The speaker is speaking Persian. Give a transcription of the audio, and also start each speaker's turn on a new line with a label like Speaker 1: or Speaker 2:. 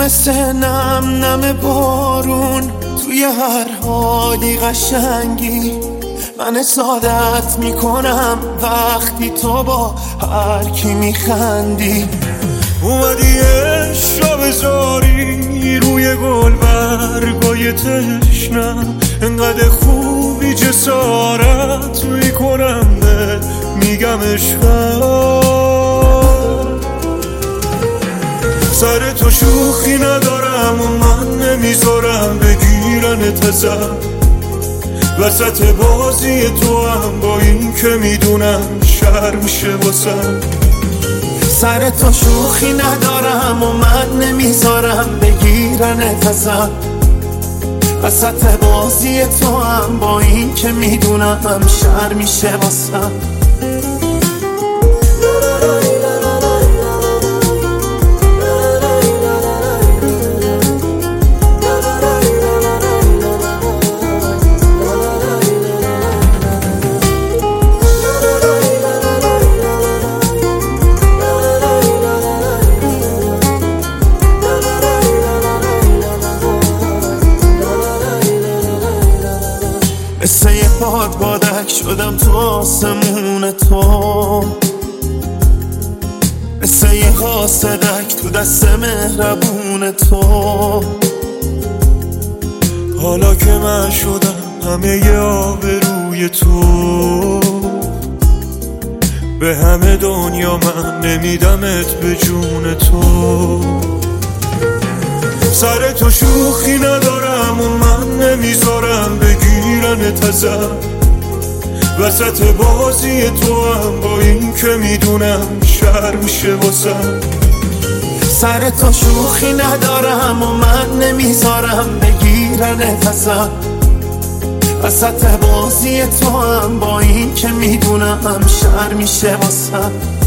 Speaker 1: مثل نم نم بارون توی هر حالی قشنگی. من حسادت میکنم وقتی تو با هر کی میخندی. اومدی عشق را بذاری روی گل برگای تشنم، انقدر خوبی جسارت میکنم میگم عشقم. سر تو شوخی ندارم و من نمیذارم بگیرنت ازم. وسط بازی تو هم با این که میدونم شر میشه واسم. سر تو شوخی ندارم و من نمیذارم بگیرنت ازم. وسط بازی تو هم با این که میدونم شر میشه واسم. مثل یه بادک شدم تو آسمون تو، مثل یه حاسدک تو دست مهربون تو. حالا که من شدم همه ی آبروی تو، به همه دنیا من نمیدمت به جون تو. سر تو شوخی ندارم و من نمیذارم بگیرنت ازم. وسط بازی تو هم با این که میدونم شر میشه واسم. سر تو شوخی ندارم و من نمیذارم بگیرنت ازم. وسط بازی تو هم با این که میدونم شر میشه واسم.